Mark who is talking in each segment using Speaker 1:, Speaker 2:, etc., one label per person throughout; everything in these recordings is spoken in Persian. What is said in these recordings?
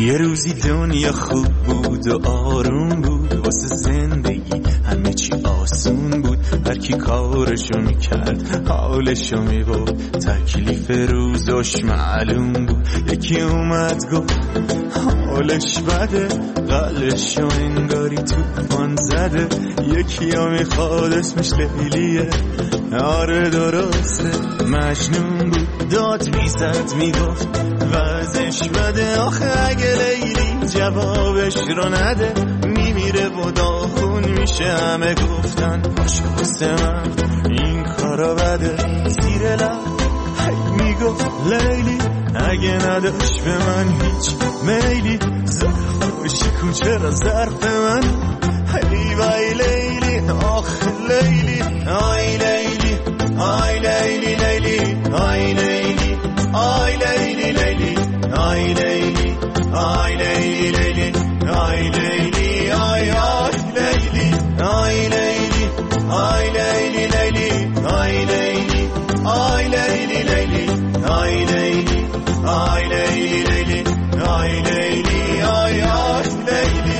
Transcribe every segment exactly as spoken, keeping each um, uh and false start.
Speaker 1: یه روزی دنیا خوب بود و آروم بود، واسه زندگی همه چی آسون بود. هر کی کارشو میکرد حالشو میبود، تکلیف روزش معلوم بود. یکی اومد گفت حالش بده، قلشو انگاری توفان زده. یکی ها میخواد اسمش لیلیه، آره درسته مجنون بود. داد میزد میگفت وضعش بده، آخه اگه لیلی جوابش رو نده میمیره و داغون میشه. همه گفتن باشه واسه من این کارا بده. زیر لب هی میگفت لیلی اگه نداشت به من هیچ میلی، ظرفش کوچه را ظرف من. هی وای لیلی آخ لیلی، آی لیلی آی لیلی لیلی آی لیلی آی لیلی لیلی آی لیلی آی لیلی لیلی آی لیلی آی آی لیلی آی لیلی آی لیلی لیلی آی لیلی آی لیلی لیلی آی لیلی آی لیلی لیلی آی لیلی آی آی لیلی.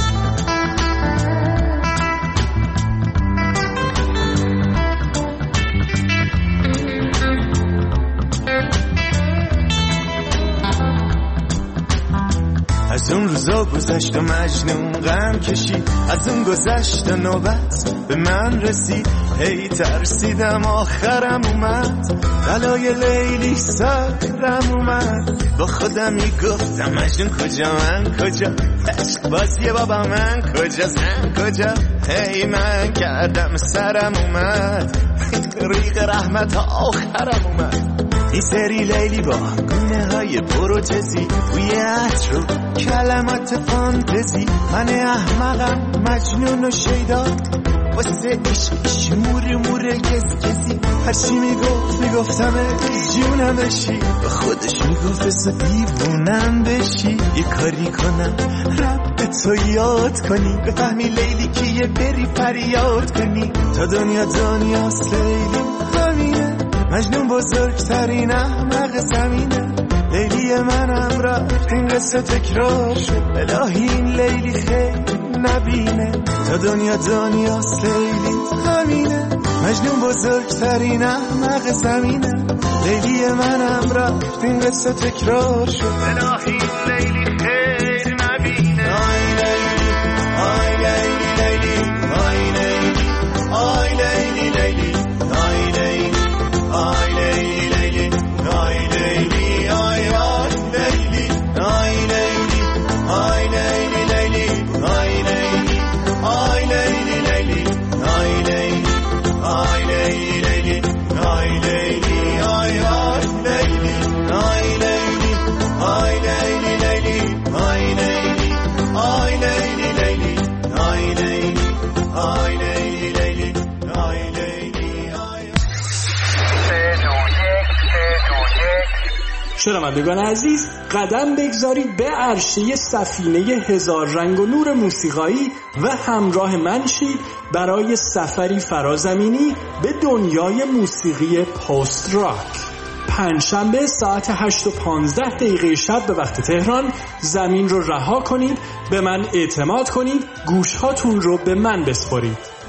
Speaker 1: از اون روزا گذشت و مجنون غم کشید، از اون گذشت و نوبت به من رسید. هی ترسیدم آخرم اومد، بلای لیلی سرم اومد. با خودم میگفتم مجنون کجا من کجا، عشق بازیه بابا من کجا زن کجا. هی من کردم سرم اومد، طریق رحمت آخرم اومد. این سری لیلی با گونه های پروتزی، توی عطر و کلمات فانتزی. من احمقم مجنون و شیدا، واسه عشقش مور مور کس کسی. هرچی میگفت میگفتم جونم بشی، به خودش میگفت بسا دیوونم بشی. یه کاری کنم رب تو یاد کنی، بفهمی لیلی کیه بری فریاد کنی. تا دنیا دنیاست لیلی همینه، مجنون بزرگترین احمق زمینه. لیلی منم رفت این قصه تکرار شد، الهی این لیلی خیلی نبینه. تا دنیا دنیاست لیلی همینه، مجنون بزرگترین احمق زمینه. لیلی منم رفت این قصه تکرار شد، الهی این لیلی خیلی نبینه. آی لیلی آی لیلی لیلی آی لیلی آی لیلی لیلی آی لیلی آی لیلی لیلی آی لیلی آی آی لیلی آی لیلی آی لیلی لیلی آی لیلی آی لیلی لیلی آی لیلی آی لیلی لیلی آی لیلی آی آی لیلی آی لیلی آی لیلی لیلی آی لیلی آی لیلی لیلی آی لیلی آی لیلی لیلی آی لیلی آی.
Speaker 2: شنوندگان عزیز، قدم بگذارید به عرشه سفینه هزار رنگ و نور موسیقایی و همراه من شید برای سفری فرازمینی به دنیای موسیقی پست راک. پنجشنبه ساعت هشت و پانزده دقیقه شب به وقت تهران زمین رو رها کنید، به من اعتماد کنید، گوشهاتون رو به من بسپارید.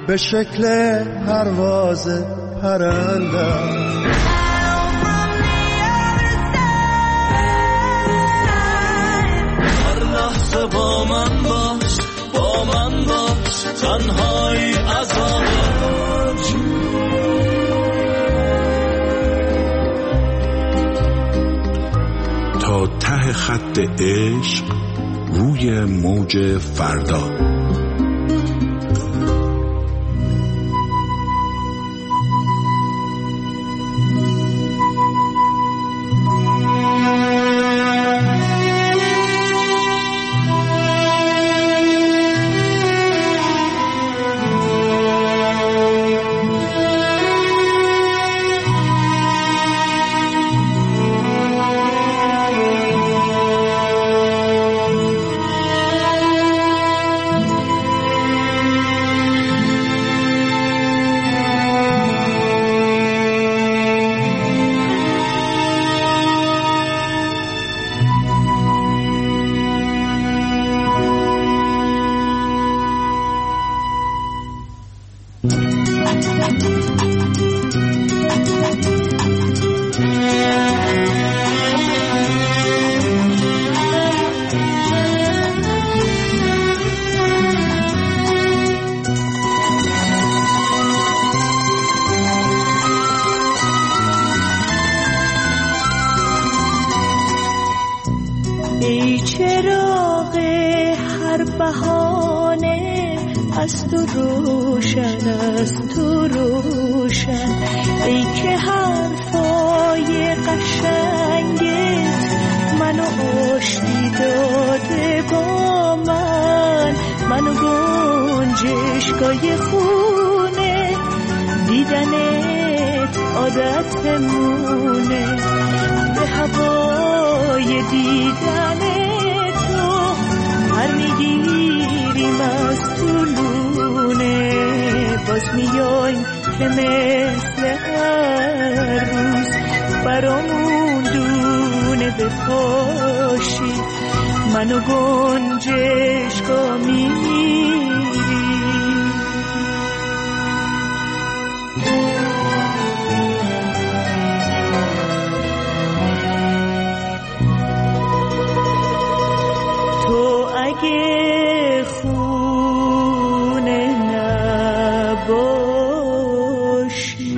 Speaker 1: به شکل پرواز پرندم. هر لحظه با من باش، با من باش، تنهایی عذابم.
Speaker 3: تا ته خط عشق روی موج فردا.
Speaker 4: ای چراغ هر بهانه از تو روشن، از تو روشن، ای که حرفای قشنگت منو آشتی داده با من، منو گنجشگاه خونه، دیدنت عادتمونه، به هوای دیدن تو هر میگیریم از طولونه، باز میایم که مثل هر روز برامون دونه بپاشی، منو گنجشگاه میری. تو اگه خونه نباشی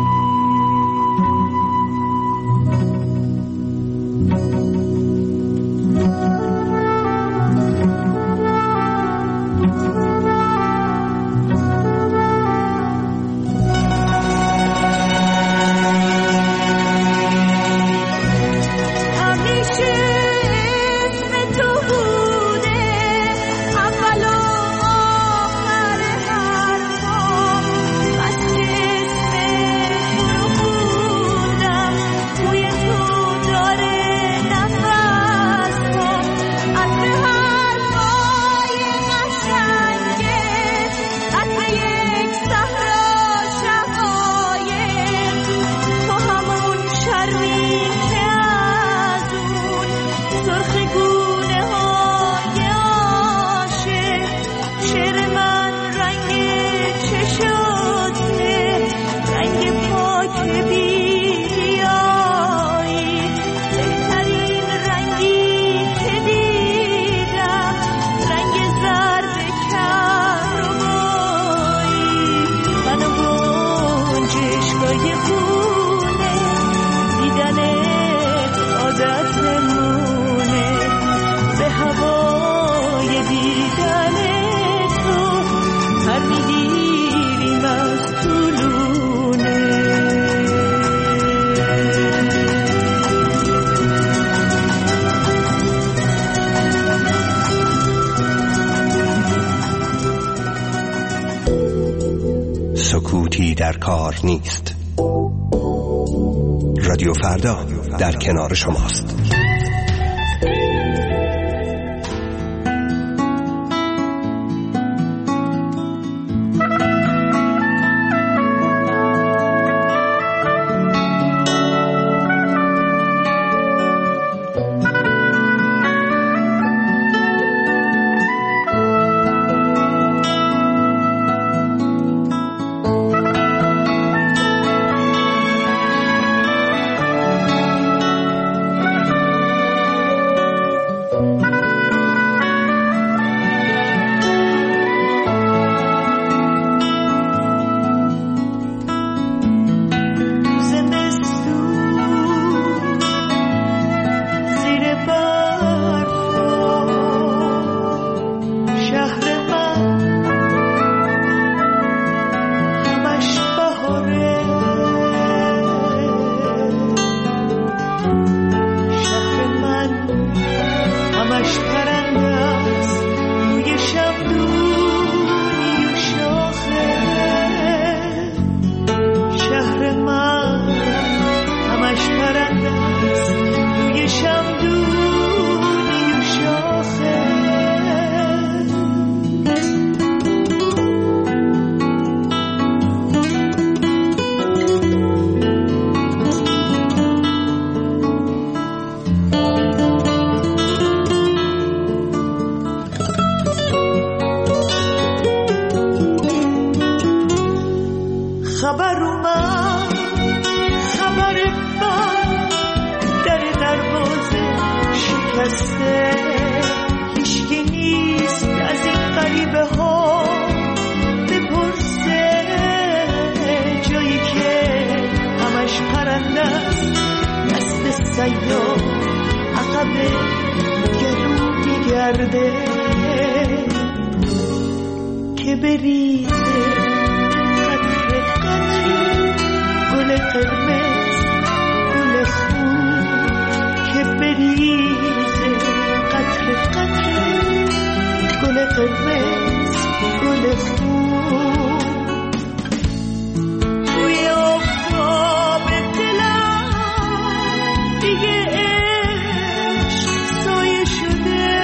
Speaker 5: سکوتی در کار نیست. رادیو فردا در کنار شماست.
Speaker 4: سیاه عقب گلو میگرده که بریزه قطره قطره گل قرمز گل خون که بریزه قطره قطره گل قرمز گل خون توی آفتاب دلم دیگه عشق سایه شده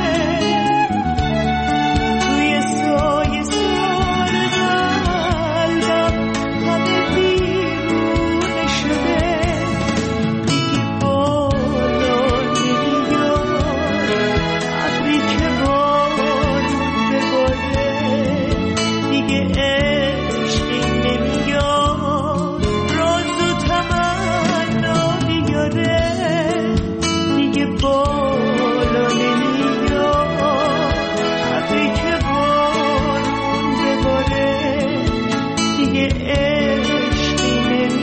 Speaker 4: توی سایه سار قلبم همه بیرونه شده دیگه بالا نمیاد ابری که بارون بباره دیگه عشقی نمیاد راز و تمنا بیاره دیگه بالا نمیاد ابری که بارون بباره دیگه عشقی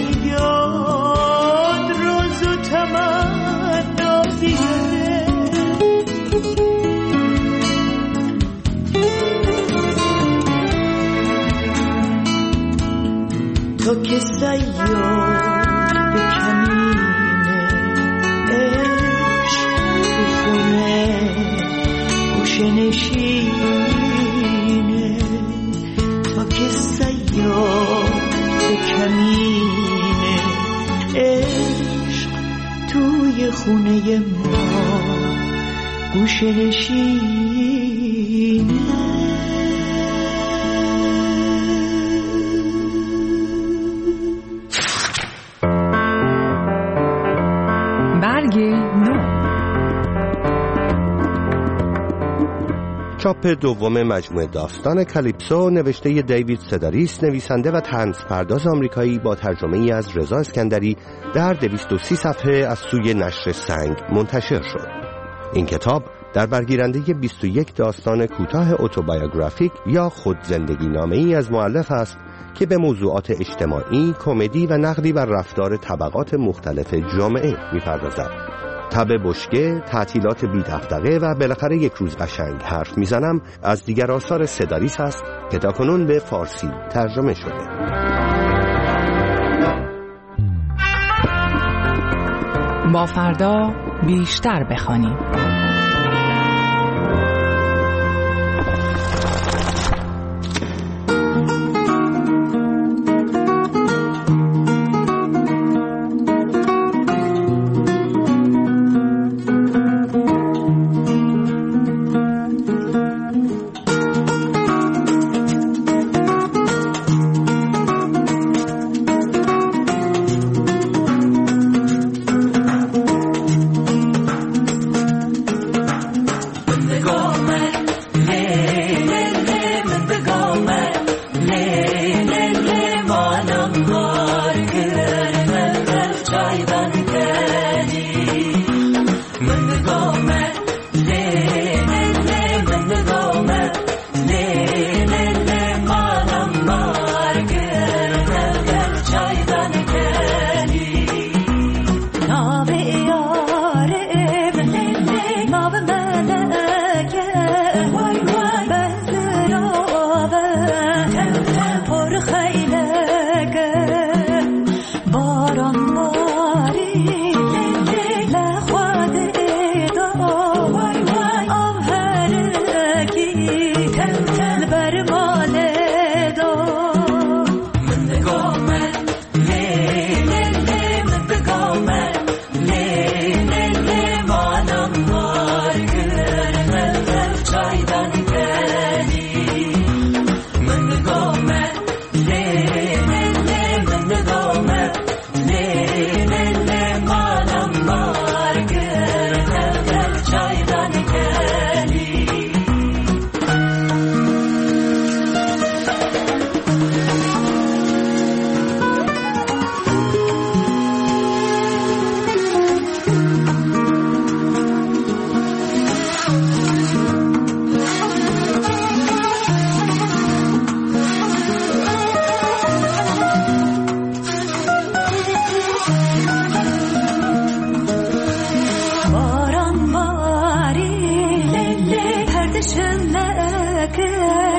Speaker 4: نمیاد راز و تمنا بیاره تو که سیاد به کمینه عشق تو خونه گوشه نشینه تو که سیاد به کمینه عشق توی خونه ما گوشه نشینه
Speaker 6: برگ نو.
Speaker 5: چاپ دوم مجموعه داستان کالیپسو نوشته دیوید سداریس، نویسنده و طنزپرداز آمریکایی با ترجمه ای از رضا اسکندری، در دویست و سی صفحه از سوی نشر سنگ منتشر شد. این کتاب در برگیرنده بیست و یک داستان کوتاه اتوبیوگرافیک یا خود زندگی نامه ای از مؤلف است که به موضوعات اجتماعی، کمدی و نقدی بر رفتار طبقات مختلف جامعه می‌پردازد. تب بشکه، تعطیلات بی دغدغه و بالاخره یک روز قشنگ حرف میزنم از دیگر آثار سداریس است که تاکنون به فارسی ترجمه شده.
Speaker 6: با فردا بیشتر بخوانیم.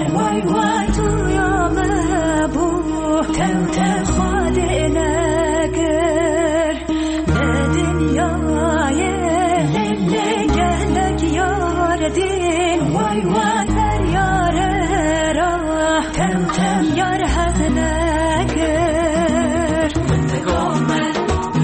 Speaker 7: وای وای تو یا مبو تو تو خود نگر به دنیای لگلگ یار دین وای وای در یار راه تو تو یار حق نگر مندگاه من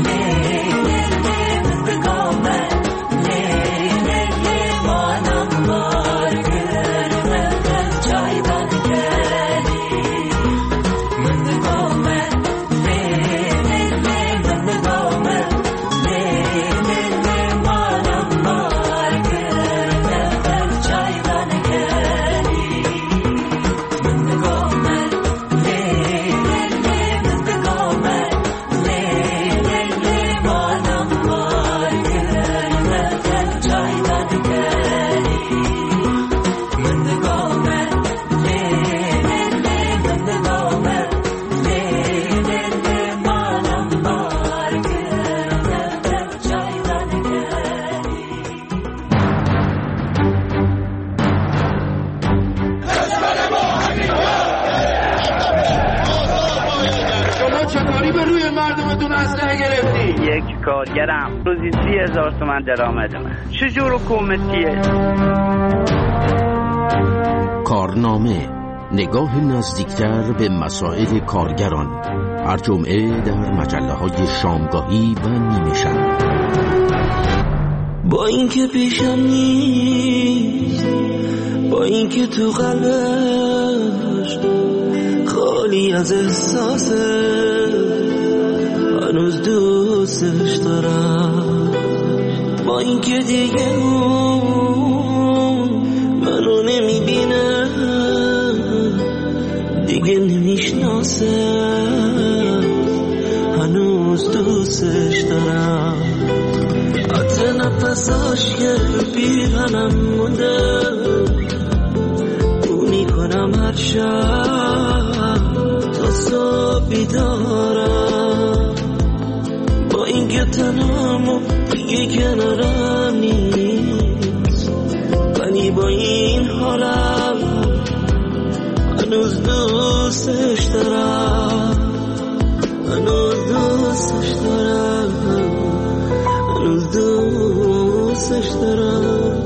Speaker 8: کارگرم روزی سی هزار تومن درآمد من. چجور حکومتیه؟
Speaker 9: کارنامه، نگاه نزدیکتر به مسائل کارگران، هر جمعه در مجله های شامگاهی و نیمه شب.
Speaker 10: با اینکه پیشم نیست، با اینکه تو قلبش خالی از احساسه، هنوز دوستش دارم. با اینکه دیگه اون منو نمیبینه، دیگه نمیشناسه، هنوز دوستش دارم. عطر نفساش که پیرهنم مونده، بو میکنم هر شب تا صبح بیدارم. با اینکه تنهام و دیگه کنارم نیست، ولی با این حالم هنوز دوستش دارم، هنوز دوستش دارم، هنوز دوستش دارم.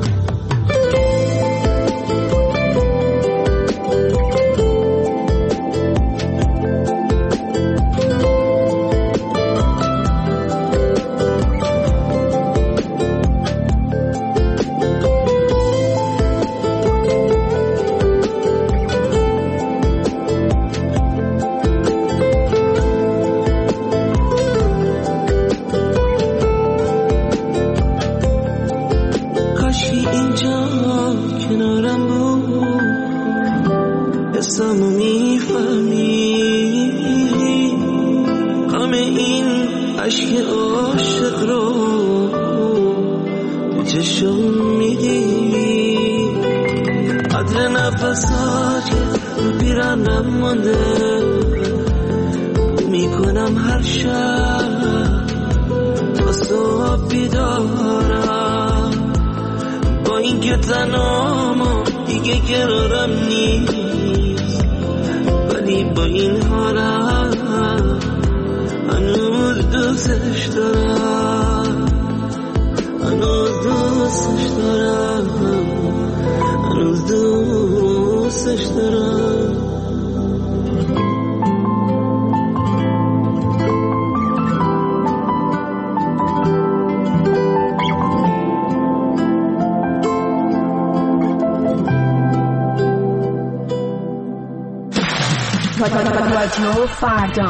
Speaker 6: رادیو فردا.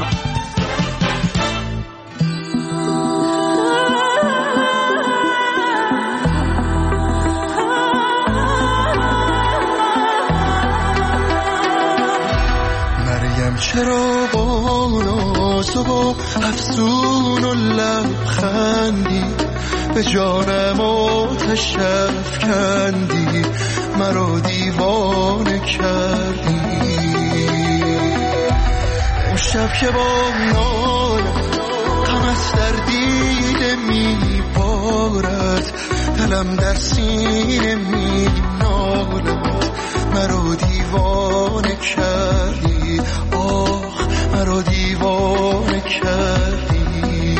Speaker 1: مریم چرا با ناز و با افسون و لبخندی به جانم آتش افکندی، مرا دیوانه کردی. امشب که با ناله غمت در دیده میبارد، دلم در سینه مینالد، مرا دیوانه کردی، آخ مرا دیوانه کردی.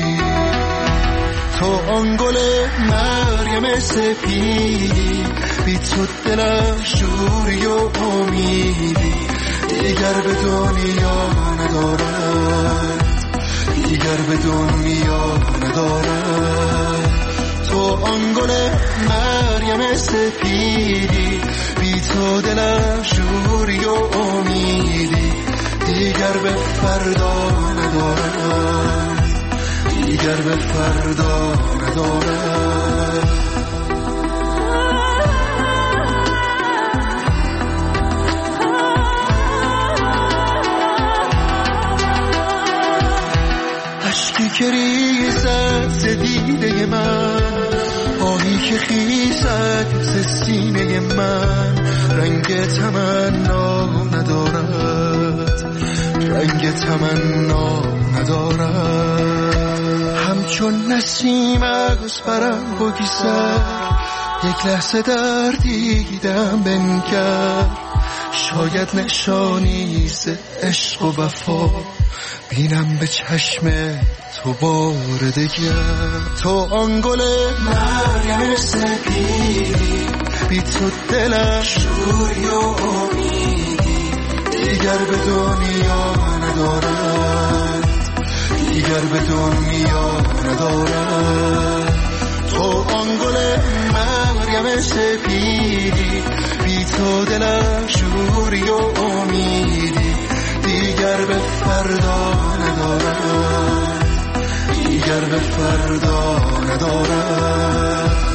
Speaker 1: تو آن گل مریم سپیدی، بی تو دلم شوری و امیدی، دیگر به دنیا ندارد، دیگر به دنیا ندارد. تو آن گل مریم سپیدی، بی تو دلم شوری و امیدی، دیگر به فردا ندارد، دیگر به فردا ندارد. اشکی که ریزد ز دیده من، آهی که خیزد ز سینه من، رنگ تمنا ندارد، رنگ تمنا ندارد. همچون نسیم از برم بگذر، یک لحظه در دیدم بنگر، شاید نشانی ز عشق و وفا بینم به چشم تو بار دگر. تو آن گل مریم سپیدی، بی تو دلم شوری و امیدی، دیگر به دنیا ندارد، دیگر به دنیا ندارد. تو آن گل مریم سپیدی، بی تو دلم شوری و امیدی، دیگر به فردا ندارد، دیگر به فردا ندارد.